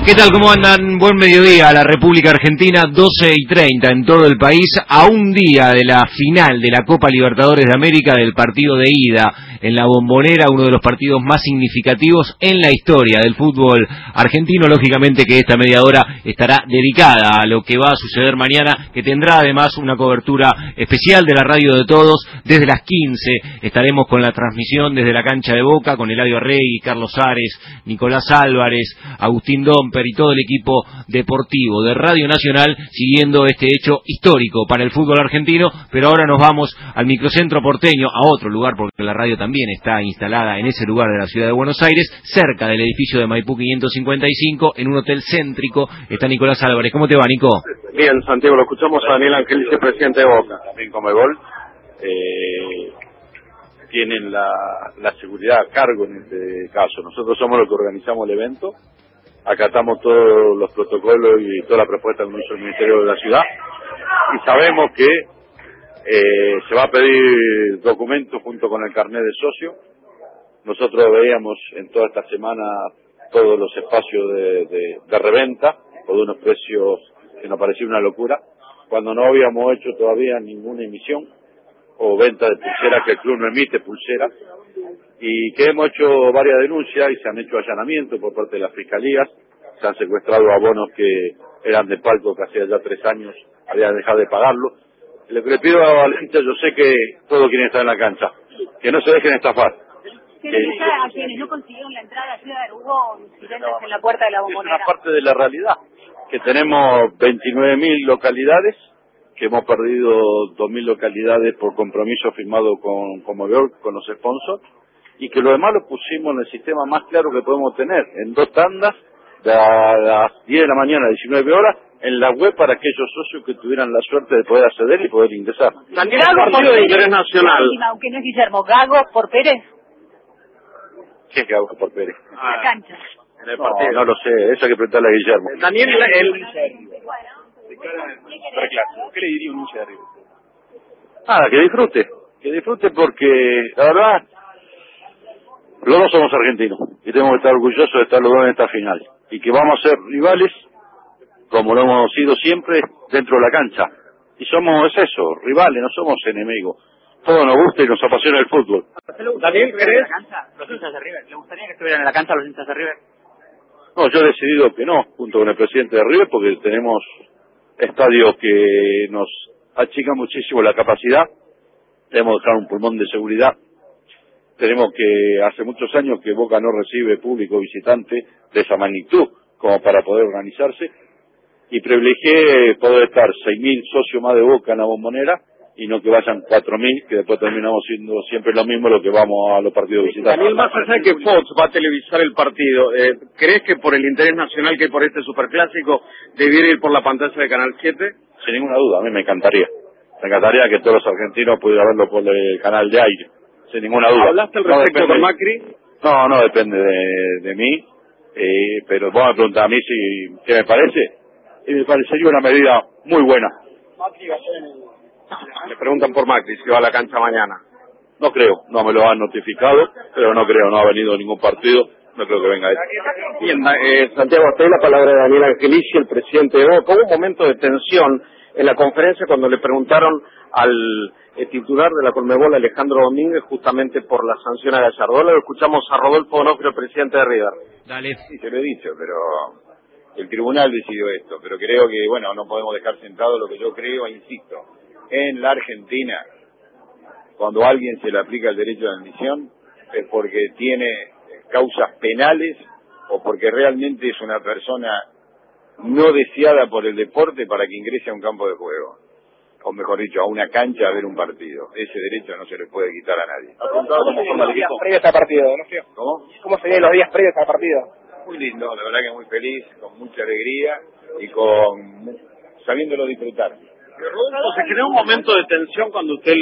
¿Qué tal? ¿Cómo andan? Buen mediodía a la República Argentina, 12:30 en todo el país, a un día de la final de la Copa Libertadores de América, del partido de ida en la Bombonera, uno de los partidos más significativos en la historia del fútbol argentino. Lógicamente que esta media hora estará dedicada a lo que va a suceder mañana, que tendrá además una cobertura especial de la radio de todos. Desde las 15 estaremos con la transmisión desde la cancha de Boca, con Eladio Rey, Carlos Ares, Nicolás Álvarez, Agustín Domper y todo el equipo deportivo de Radio Nacional, siguiendo este hecho histórico para el fútbol argentino. Pero ahora nos vamos al microcentro porteño, a otro lugar, porque la radio también está instalada en ese lugar de la ciudad de Buenos Aires, cerca del edificio de Maipú 555, en un hotel céntrico. Está Nicolás Álvarez. ¿Cómo te va, Nico? Bien, Santiago, lo escuchamos a Daniel Angelici, presidente de Boca. También Conmebol tienen la seguridad a cargo en este caso. Nosotros somos los que organizamos el evento, acatamos todos los protocolos y toda la propuesta que nos hizo el Ministerio de la Ciudad, y sabemos que se va a pedir documentos junto con el carnet de socio. Nosotros veíamos en toda esta semana todos los espacios de reventa por unos precios que nos parecía una locura, cuando no habíamos hecho todavía ninguna emisión o venta de pulseras, que el club no emite pulseras, y que hemos hecho varias denuncias y se han hecho allanamientos por parte de las fiscalías. Se han secuestrado abonos que eran de palco, que hacía ya 3 años habían dejado de pagarlo. Lo que le pido a Valencia, yo sé que todos quieren estar en la cancha, que no se dejen estafar. A quienes no consiguieron la entrada ayer, hubo incidentes en la puerta de la Bombonera. Es una parte de la realidad, que tenemos 29.000 localidades, que hemos perdido 2.000 localidades por compromiso firmado con Conmebol, con los sponsors, y que lo demás lo pusimos en el sistema más claro que podemos tener, en 2 tandas, de a las 10 de la mañana a 19 horas, en la web, para aquellos socios que tuvieran la suerte de poder acceder y poder ingresar. Gago por de interés nacional. Aunque no es Guillermo, Gago por Pérez. ¿Qué es Gago por Pérez? En la cancha. En el partido. No lo sé, eso hay que preguntarle a Guillermo. Daniel, ¿qué le diría un hincha de River? Nada, que disfrute porque, la verdad, los dos somos argentinos y tenemos que estar orgullosos de estar los dos en esta final, y que vamos a ser rivales como lo hemos sido siempre dentro de la cancha, y somos eso, rivales, no somos enemigos. Todo nos gusta y nos apasiona el fútbol. Daniel, ¿crees? ¿Los hinchas de River? ¿Le gustaría que estuvieran en la cancha los hinchas de River? No, yo he decidido que no, junto con el presidente de River, porque tenemos estadios que nos achican muchísimo la capacidad. Tenemos que dejar un pulmón de seguridad. Tenemos que, hace muchos años que Boca no recibe público visitante de esa magnitud como para poder organizarse, y privilegié poder estar 6.000 socios más de Boca en la Bombonera, y no que vayan 4.000, que después terminamos siendo siempre lo mismo lo que vamos a los partidos visitantes. Daniel, más allá de que Fox va a televisar el partido, ¿crees que por el interés nacional que hay por este superclásico debiera ir por la pantalla de Canal 7? Sin ninguna duda, a mí me encantaría. Me encantaría que todos los argentinos pudieran verlo por el canal de aire, sin ninguna duda. ¿Hablaste al respecto con Macri? No depende de mí, pero vos me preguntás a mí qué me parece, y me parecería una medida muy buena. Macri va a ser Le preguntan por Macri, si va a la cancha mañana. No creo, no me lo han notificado, pero no creo, no ha venido ningún partido, no creo que venga él. Bien, Santiago, hasta ahí la palabra de Daniel Angelici, el presidente de Boca. Hubo un momento de tensión en la conferencia cuando le preguntaron al titular de la Conmebol, Alejandro Domínguez, justamente por la sanción a Gallardo. Ahora lo escuchamos a Rodolfo Onofrio, el presidente de River. Dale. Sí, se lo he dicho, pero el tribunal decidió esto, pero creo que, bueno, no podemos dejar sentado lo que yo creo, e insisto. En la Argentina, cuando a alguien se le aplica el derecho de admisión, es porque tiene causas penales o porque realmente es una persona no deseada por el deporte para que ingrese a un campo de juego, o mejor dicho, a una cancha a ver un partido. Ese derecho no se le puede quitar a nadie. ¿Cómo serían los días previos al partido, Onofrio? ¿Cómo? ¿Cómo serían los días previos al partido? Muy lindo, la verdad que muy feliz, con mucha alegría y sabiéndolo disfrutar. Rodolfo, se creó un momento de tensión cuando usted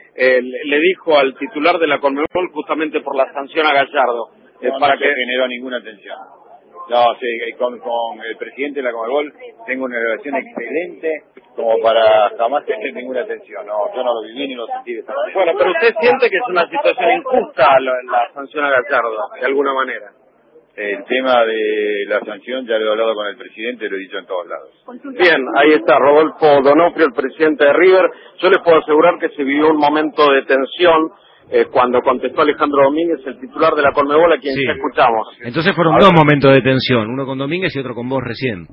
le dijo al titular de la Conmebol justamente por la sanción a Gallardo. No se generó ninguna tensión. No, sí, con el presidente de la Conmebol tengo una relación excelente como para jamás tener ninguna tensión. No, yo no lo viví ni lo sentí de esta manera. Bueno, pero usted siente que es una situación injusta la sanción a Gallardo, de alguna manera. El tema de la sanción ya lo he hablado con el presidente, lo he dicho en todos lados. Bien, ahí está Rodolfo Donofrio, el presidente de River. Yo les puedo asegurar que se vivió un momento de tensión cuando contestó Alejandro Domínguez, el titular de la Conmebol, a quien ya escuchamos. Entonces fueron dos momentos de tensión, uno con Domínguez y otro con vos recién.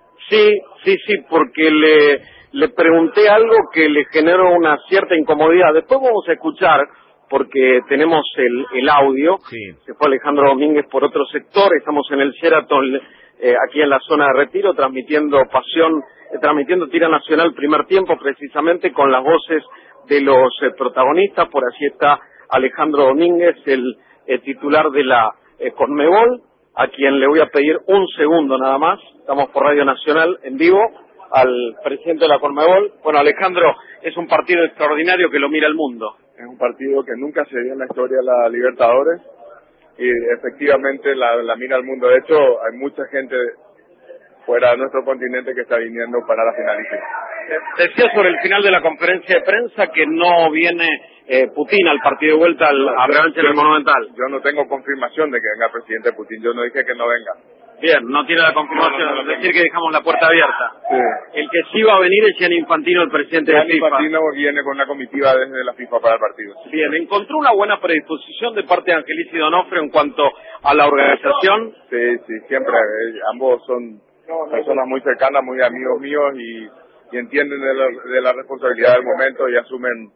Sí, porque le pregunté algo que le generó una cierta incomodidad. Después vamos a escuchar, porque tenemos el audio. Se fue Alejandro Domínguez por otro sector, estamos en el Sheraton, aquí en la zona de Retiro, transmitiendo Tira Nacional primer tiempo, precisamente con las voces de los protagonistas. Por allí está Alejandro Domínguez, el titular de la Conmebol, a quien le voy a pedir un segundo nada más. Estamos por Radio Nacional en vivo, al presidente de la Conmebol. Bueno, Alejandro, es un partido extraordinario que lo mira el mundo. Es un partido que nunca se dio en la historia de la Libertadores y efectivamente la mira el mundo. De hecho, hay mucha gente fuera de nuestro continente que está viniendo para la finalización. Decía sobre el final de la conferencia de prensa que no viene Putin al partido de vuelta a revancha en el Monumental. Yo no tengo confirmación de que venga el presidente Putin, yo no dije que no venga. Bien, no tiene la confirmación, no decir que dejamos la puerta abierta. Sí. El que sí va a venir es Gianni Infantino, el presidente de FIFA. Infantino viene con una comitiva desde la FIFA para el partido. Bien, ¿encontró una buena predisposición de parte de Angelici Donofrio en cuanto a la organización? Sí, siempre. Ambos son personas muy cercanas, muy amigos míos y entienden de la responsabilidad del momento y asumen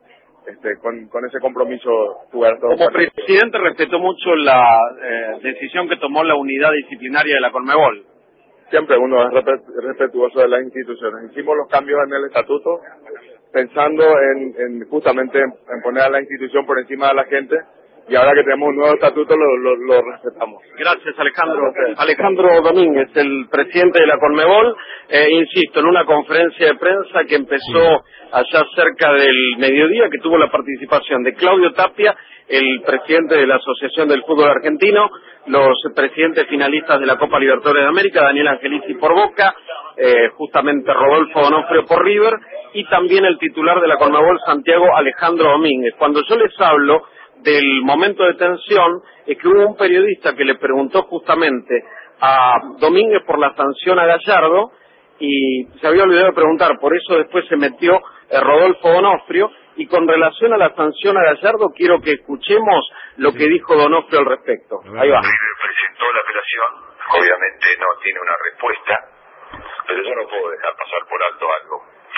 con ese compromiso jugar todo. Como presidente respetó mucho la decisión que tomó la unidad disciplinaria de la Conmebol. Siempre uno es respetuoso de las instituciones. Hicimos los cambios en el estatuto pensando en justamente en poner a la institución por encima de la gente, y ahora que tenemos un nuevo estatuto lo respetamos. Gracias, Alejandro. Alejandro Domínguez, el presidente de la Conmebol, insisto, en una conferencia de prensa que empezó allá cerca del mediodía, que tuvo la participación de Claudio Tapia, el presidente de la Asociación del Fútbol Argentino, los presidentes finalistas de la Copa Libertadores de América, Daniel Angelici por Boca, justamente Rodolfo Donofrio por River, y también el titular de la Conmebol, Santiago Alejandro Domínguez. Cuando yo les hablo del momento de tensión, es que hubo un periodista que le preguntó justamente a Domínguez por la sanción a Gallardo y se había olvidado de preguntar, por eso después se metió Rodolfo Donofrio, y con relación a la sanción a Gallardo quiero que escuchemos lo que dijo Donofrio al respecto. Ahí va. Presentó la apelación, obviamente no tiene una respuesta, pero yo no puedo dejar pasar por alto algo.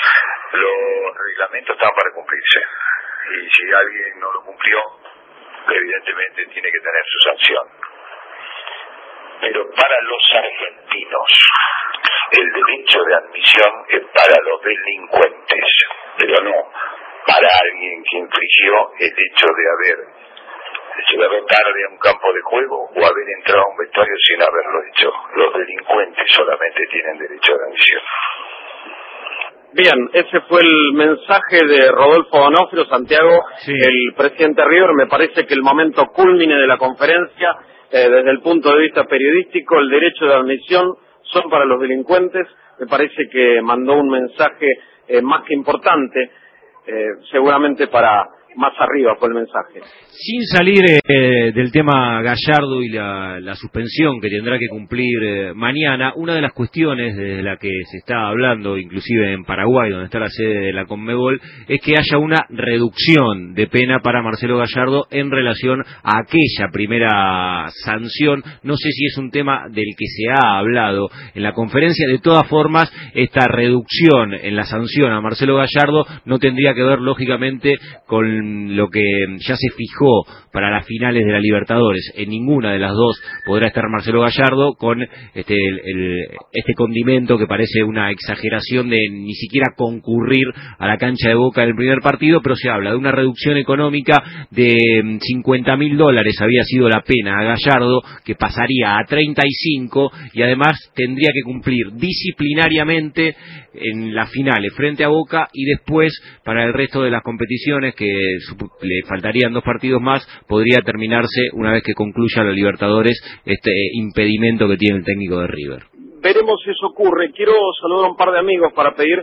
Los reglamentos están para cumplirse y si alguien no lo cumplió, evidentemente tiene que tener su sanción. Pero para los argentinos, el derecho de admisión es para los delincuentes, pero no para alguien que infringió el hecho de haber llegado tarde a un campo de juego o haber entrado a un vestuario sin haberlo hecho. Los delincuentes solamente tienen derecho de admisión. Bien, ese fue el mensaje de Rodolfo Donofrio, Santiago, el presidente River. Me parece que el momento cúlmine de la conferencia, desde el punto de vista periodístico, el derecho de admisión son para los delincuentes. Me parece que mandó un mensaje más que importante, seguramente para más arriba fue el mensaje. Sin salir del tema Gallardo y la suspensión que tendrá que cumplir mañana, una de las cuestiones de la que se está hablando, inclusive en Paraguay, donde está la sede de la Conmebol, es que haya una reducción de pena para Marcelo Gallardo en relación a aquella primera sanción. No sé si es un tema del que se ha hablado en la conferencia. De todas formas, esta reducción en la sanción a Marcelo Gallardo no tendría que ver, lógicamente, con lo que ya se fijó para las finales de la Libertadores. En ninguna de las dos podrá estar Marcelo Gallardo, con este condimento que parece una exageración de ni siquiera concurrir a la cancha de Boca en el primer partido, pero se habla de una reducción económica de $50.000, había sido la pena a Gallardo, que pasaría a 35, y además tendría que cumplir disciplinariamente en las finales frente a Boca, y después para el resto de las competiciones, que le faltarían 2 partidos más, podría terminarse una vez que concluya la Libertadores este impedimento que tiene el técnico de River. Veremos si eso ocurre. Quiero saludar a un par de amigos para pedir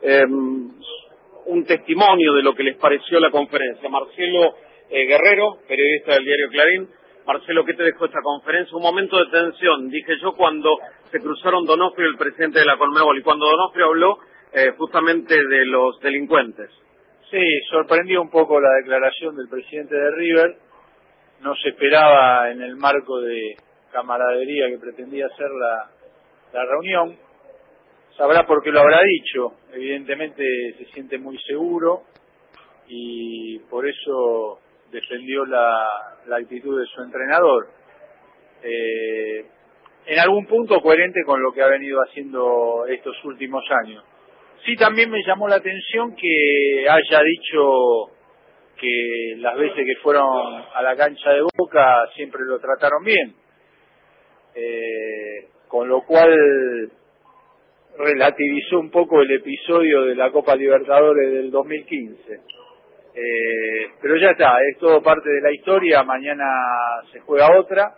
un testimonio de lo que les pareció la conferencia. Marcelo Guerrero, periodista del diario Clarín. Marcelo, ¿qué te dejó esta conferencia? Un momento de tensión, dije yo, cuando se cruzaron Donofrio y el presidente de la Conmebol, y cuando Donofrio habló justamente de los delincuentes. Sí, sorprendió un poco la declaración del presidente de River. No se esperaba en el marco de camaradería que pretendía ser la reunión. Sabrá por qué lo habrá dicho. Evidentemente se siente muy seguro y por eso defendió la actitud de su entrenador. En algún punto coherente con lo que ha venido haciendo estos últimos años. Sí, también me llamó la atención que haya dicho que las veces que fueron a la cancha de Boca siempre lo trataron bien, con lo cual relativizó un poco el episodio de la Copa Libertadores del 2015. Pero ya está, es todo parte de la historia, mañana se juega otra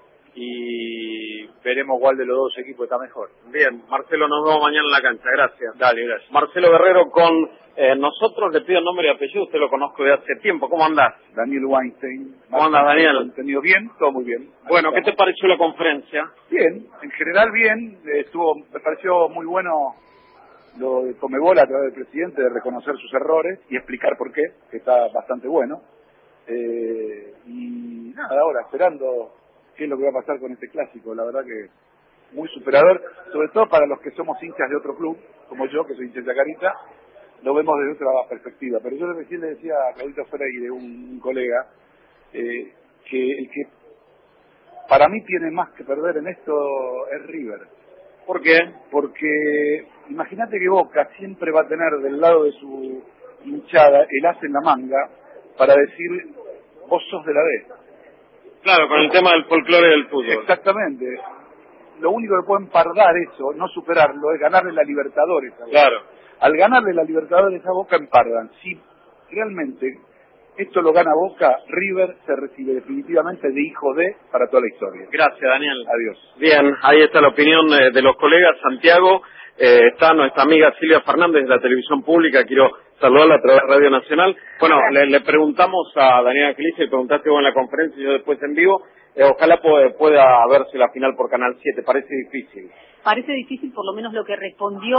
y veremos cuál de los dos equipos está mejor. Bien, Marcelo, nos vemos mañana en la cancha, gracias. Dale, gracias. Marcelo Guerrero con nosotros, le pido nombre y apellido, usted lo conozco de hace tiempo, ¿cómo andás? Daniel Weinstein. ¿Cómo andas, Daniel? ¿Entendido bien? Todo muy bien. Bueno, ¿qué te pareció la conferencia? Bien, en general bien, me pareció muy bueno lo de Conmebol a través del presidente de reconocer sus errores y explicar por qué, que está bastante bueno. Y nada, ahora esperando qué es lo que va a pasar con este clásico, la verdad que muy superador, sobre todo para los que somos hinchas de otro club, como yo, que soy hincha de Chacarita, lo vemos desde otra perspectiva. Pero yo recién le decía a Claudito Freire, un colega, que el que para mí tiene más que perder en esto es River. ¿Por qué? Porque imagínate que Boca siempre va a tener del lado de su hinchada el as en la manga para decir, vos sos de la D. Claro, con el tema del folclore del fútbol. Exactamente. Lo único que puede empardar eso, no superarlo, es ganarle la Libertadores a Boca. Claro. Al ganarle la Libertadores a Boca empardan. Si realmente esto lo gana Boca, River se recibe definitivamente de hijo de para toda la historia. Gracias, Daniel. Adiós. Bien, ahí está la opinión de los colegas. Santiago, está nuestra amiga Silvia Fernández de la televisión pública, quiero saludarla a través de Radio Nacional. Bueno, le preguntamos a Daniela Angelici, le preguntaste vos en la conferencia y yo después en vivo, ojalá pueda verse la final por Canal 7, parece difícil. Parece difícil, por lo menos lo que respondió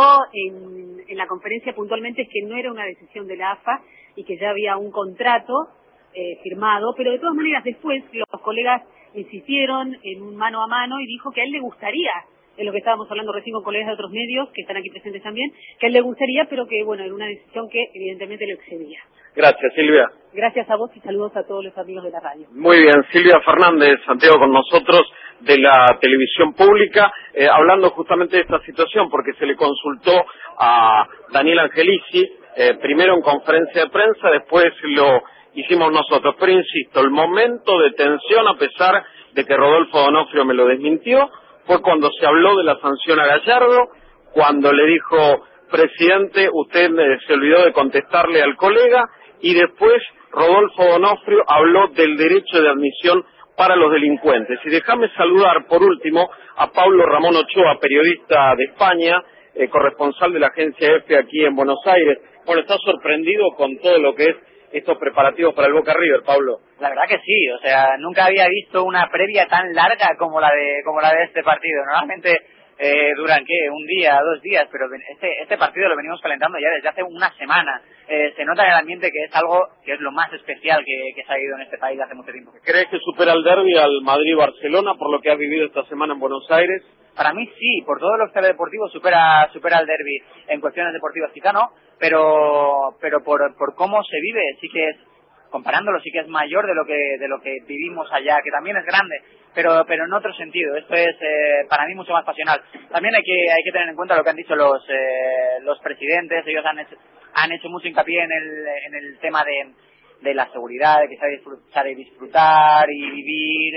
en la conferencia puntualmente es que no era una decisión de la AFA y que ya había un contrato firmado, pero de todas maneras después los colegas insistieron en un mano a mano y dijo que a él le gustaría, en lo que estábamos hablando recién con colegas de otros medios que están aquí presentes también, que a él le gustaría, pero que bueno, era una decisión que evidentemente le excedía. Gracias, Silvia. Gracias a vos y saludos a todos los amigos de la radio. Muy bien, Silvia Fernández, Santiago con nosotros de la televisión pública, hablando justamente de esta situación, porque se le consultó a Daniel Angelici, primero en conferencia de prensa, después lo hicimos nosotros. Pero insisto, el momento de tensión, a pesar de que Rodolfo Donofrio me lo desmintió, fue cuando se habló de la sanción a Gallardo, cuando le dijo, presidente, usted se olvidó de contestarle al colega, y después Rodolfo Donofrio habló del derecho de admisión para los delincuentes. Y déjame saludar por último a Pablo Ramón Ochoa, periodista de España, corresponsal de la agencia EFE aquí en Buenos Aires. Bueno, ¿estás sorprendido con todo lo que es estos preparativos para el Boca River, Pablo? La verdad que sí, o sea, nunca había visto una previa tan larga como la de este partido. Normalmente duran, ¿qué? Un día, 2 días, pero este partido lo venimos calentando ya desde hace una semana. Se nota en el ambiente que es algo que es lo más especial que se ha ido en este país hace mucho tiempo. ¿Crees que supera el derbi al Madrid-Barcelona por lo que has vivido esta semana en Buenos Aires? Para mí sí, por todos los teledeportivos supera el derbi. En cuestiones deportivas quizá no, pero por cómo se vive sí que es, comparándolo, sí que es mayor de lo que vivimos allá, que también es grande, pero en otro sentido. Esto es para mí mucho más pasional. También hay que tener en cuenta lo que han dicho los presidentes. Ellos han hecho mucho hincapié en el tema de la seguridad, de que se ha de disfrutar y vivir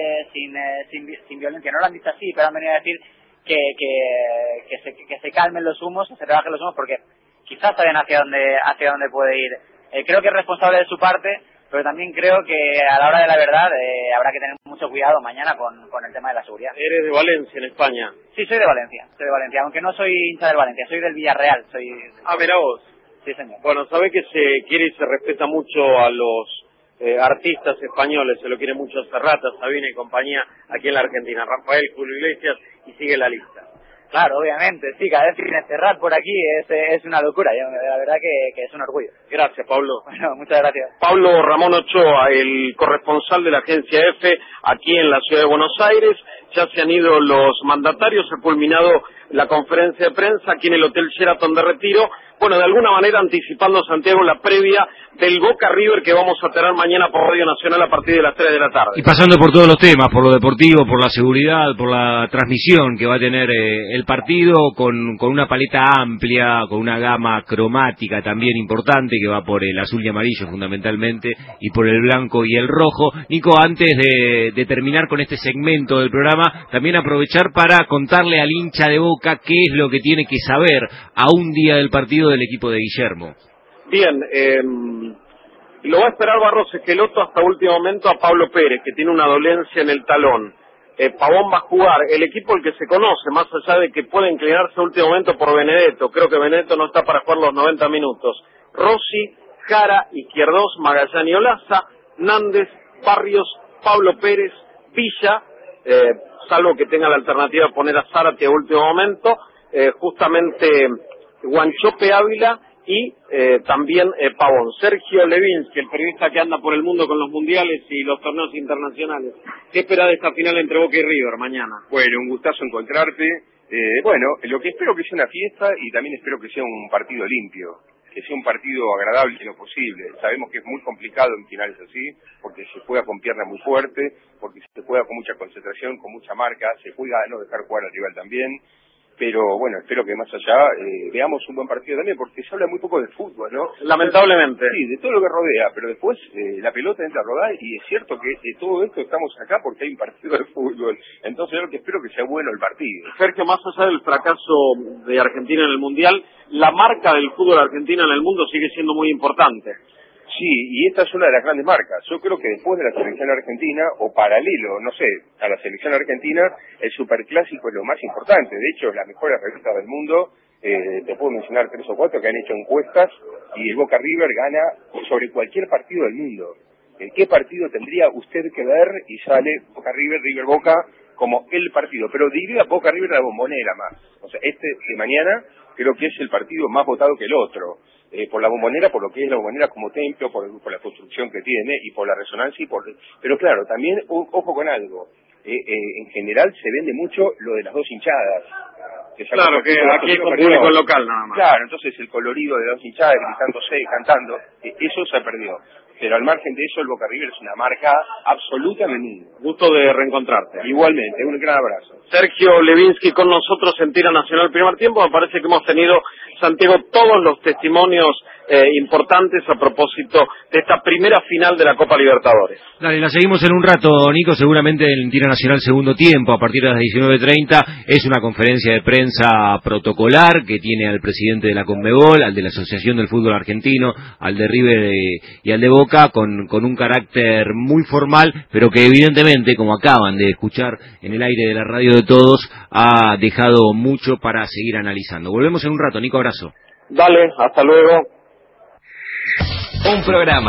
sin violencia. No lo han dicho así, pero han venido a decir que se calmen los humos, que se rebajen los humos, porque quizás saben hacia dónde puede ir. Creo que es responsable de su parte, pero también creo que a la hora de la verdad habrá que tener mucho cuidado mañana con el tema de la seguridad. ¿Eres de Valencia, en España? Sí, soy de Valencia, aunque no soy hincha del Valencia, soy del Villarreal. Ah, mira vos. Sí, señor. Bueno, sabe que se quiere y se respeta mucho a los artistas españoles, se lo quiere mucho Serrata, Sabina y compañía aquí en la Argentina, Rafael, Julio Iglesias, y sigue la lista. Claro, obviamente, sí, cada vez que viene Serrat por aquí es una locura, la verdad que es un orgullo. Gracias, Pablo. Bueno, muchas gracias. Pablo Ramón Ochoa, el corresponsal de la agencia EFE aquí en la ciudad de Buenos Aires. Ya se han ido los mandatarios, se ha culminado la conferencia de prensa aquí en el Hotel Sheraton de Retiro. Bueno, de alguna manera anticipando, Santiago, la previa del Boca River que vamos a tener mañana por Radio Nacional a partir de las 3 de la tarde. Y pasando por todos los temas, por lo deportivo, por la seguridad, por la transmisión que va a tener el partido, con una paleta amplia, con una gama cromática también importante, que va por el azul y amarillo fundamentalmente, y por el blanco y el rojo. Nico, antes de terminar con este segmento del programa, también aprovechar para contarle al hincha de Boca qué es lo que tiene que saber a un día del partido del equipo de Guillermo. Bien, lo va a esperar Barros Esqueloto hasta último momento a Pablo Pérez, que tiene una dolencia en el talón. Pavón va a jugar, el equipo el que se conoce, más allá de que puede inclinarse a último momento por Benedetto, creo que Benedetto no está para jugar los 90 minutos. Rossi, Jara, Izquierdos, Magallán Olaza, Nández, Barrios, Pablo Pérez, Villa, salvo que tenga la alternativa de poner a Zárate a último momento, justamente Guanchope Ávila y también Pavón. Sergio Levinsky, el periodista que anda por el mundo con los mundiales y los torneos internacionales. ¿Qué espera de esta final entre Boca y River mañana? Bueno, un gustazo encontrarte. Bueno, lo que espero que sea una fiesta y también espero que sea un partido limpio, que sea un partido agradable en lo posible. Sabemos que es muy complicado en finales así, porque se juega con piernas muy fuerte, porque se juega con mucha concentración, con mucha marca, se juega a no dejar jugar al rival también. Pero bueno, espero que más allá veamos un buen partido también, porque se habla muy poco de fútbol, ¿no? Lamentablemente. Sí, de todo lo que rodea, pero después la pelota entra a rodar y es cierto que de todo esto estamos acá porque hay un partido de fútbol. Entonces yo espero que sea bueno el partido. Sergio, más allá del fracaso de Argentina en el Mundial, la marca del fútbol argentino en el mundo sigue siendo muy importante. Sí, y esta es una de las grandes marcas. Yo creo que después de la selección argentina, o paralelo, no sé, a la selección argentina, el superclásico es lo más importante. De hecho, las mejores revistas del mundo, te puedo mencionar 3 o 4 que han hecho encuestas, y el Boca River gana sobre cualquier partido del mundo. ¿Qué partido tendría usted que ver? Y sale Boca River, River Boca, como el partido. Pero diría Boca River la Bombonera más. O sea, este de mañana creo que es el partido más votado que el otro. Por la Bombonera, por lo que es la Bombonera como templo, por la construcción que tiene y por la resonancia. Pero claro, también ojo con algo. En general se vende mucho lo de las dos hinchadas. Claro, que aquí es con público local nada más. Claro, entonces el colorido de las dos hinchadas gritándose y cantando, eso se perdió. Pero al margen de eso, el Boca River es una marca absolutamente. Gusto de reencontrarte. Igualmente, un gran abrazo. Sergio Levinsky con nosotros en Tira Nacional primer tiempo. Me parece que hemos tenido, Santiago, todos los testimonios importantes a propósito de esta primera final de la Copa Libertadores. Dale, la seguimos en un rato, Nico, seguramente en Tira Nacional segundo tiempo, a partir de las 19:30, es una conferencia de prensa protocolar que tiene al presidente de la Conmebol, al de la Asociación del Fútbol Argentino, al de River y al de Boca, con un carácter muy formal, pero que evidentemente, como acaban de escuchar en el aire de la radio de todos, ha dejado mucho para seguir analizando. Volvemos en un rato, Nico, abrazo. Dale, hasta luego. Un programa